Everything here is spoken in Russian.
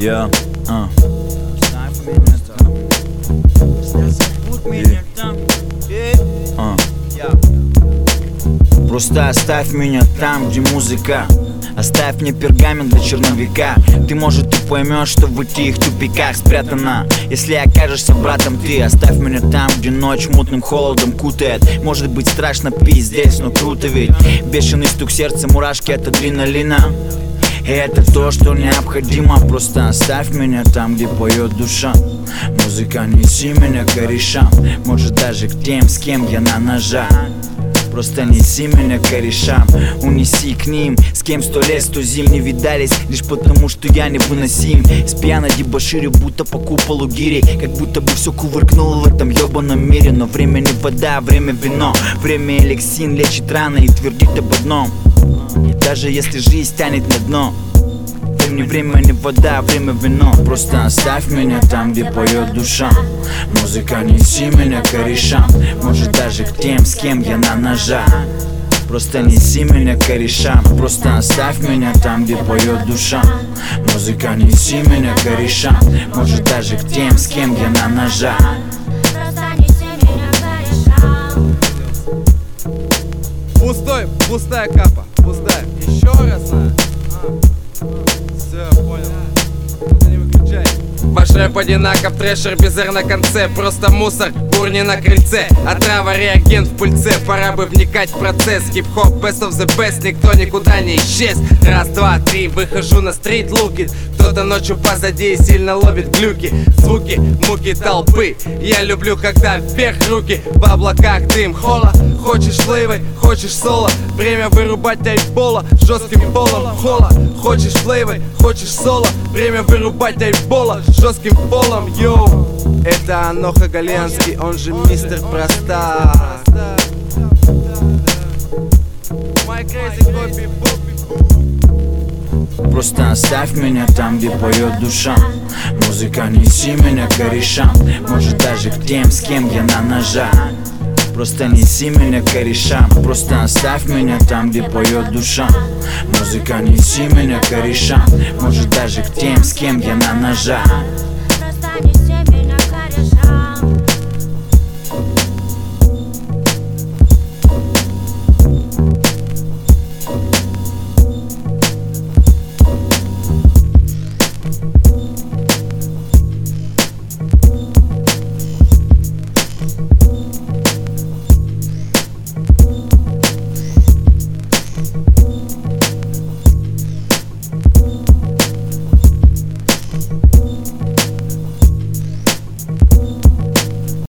Я Просто оставь меня там, где музыка. Оставь мне пергамент для черновика. Ты, может, и поймешь, что в этих тупиках спрятана. Если окажешься братом ты, оставь меня там, где ночь мутным холодом кутает. Может быть страшно пиздец, но круто ведь. Бешеный стук сердца, мурашки от адреналина. И это то, что необходимо. Просто оставь меня там, где поет душа. Музыка, неси меня к корешам. Может даже к тем, с кем я на ножах. Просто неси меня к корешам, унеси к ним, с кем 100 лет, 100 зим не видались, лишь потому, что я невыносим. С пьяно дебоширю, будто по куполу гири, как будто бы все кувыркнуло в этом ебаном мире. Но время не вода, время вино, время эликсин лечит раны и твердит об одном. И даже если жизнь тянет на дно, время не вода, время вино. Просто оставь меня там, где поет душа. Музыка, неси меня к корешам. Может даже к тем, с кем я на ножах. Просто неси меня к корешам. Просто оставь меня там, где поет душа. Музыка, неси меня к корешам. Может даже к тем, с кем я на ножах. Пустая капа, пустая. Еще раз, Все, понял. Не выключай. Ваш рэп одинаков, трэшер, безэр на конце. Просто мусор, бурни на крыльце. Отрава, реагент в пыльце. Пора бы вникать в процесс. Хип-хоп, best of the best, никто никуда не исчез. Раз, два, три, выхожу на стрит, лукит. Кто-то ночью позади и сильно ловит глюки. Звуки, муки толпы. Я люблю, когда вверх руки. В облаках дым, хола. Хочешь флейвы, хочешь соло. Время вырубать айбола жестким полом хола. Хочешь флейвы, хочешь соло. Время вырубать айбола жестким полом, йоу. Это Аноха Галианский, он же мистер Проста. Просто оставь меня там, где поет душа. Музыка, неси меня к корешам. Может даже к тем, с кем я на ножах. Просто неси меня к корешам. Просто оставь меня там, где поет душа. Музыка, неси меня к корешам. Может даже к тем, с кем я на ножах.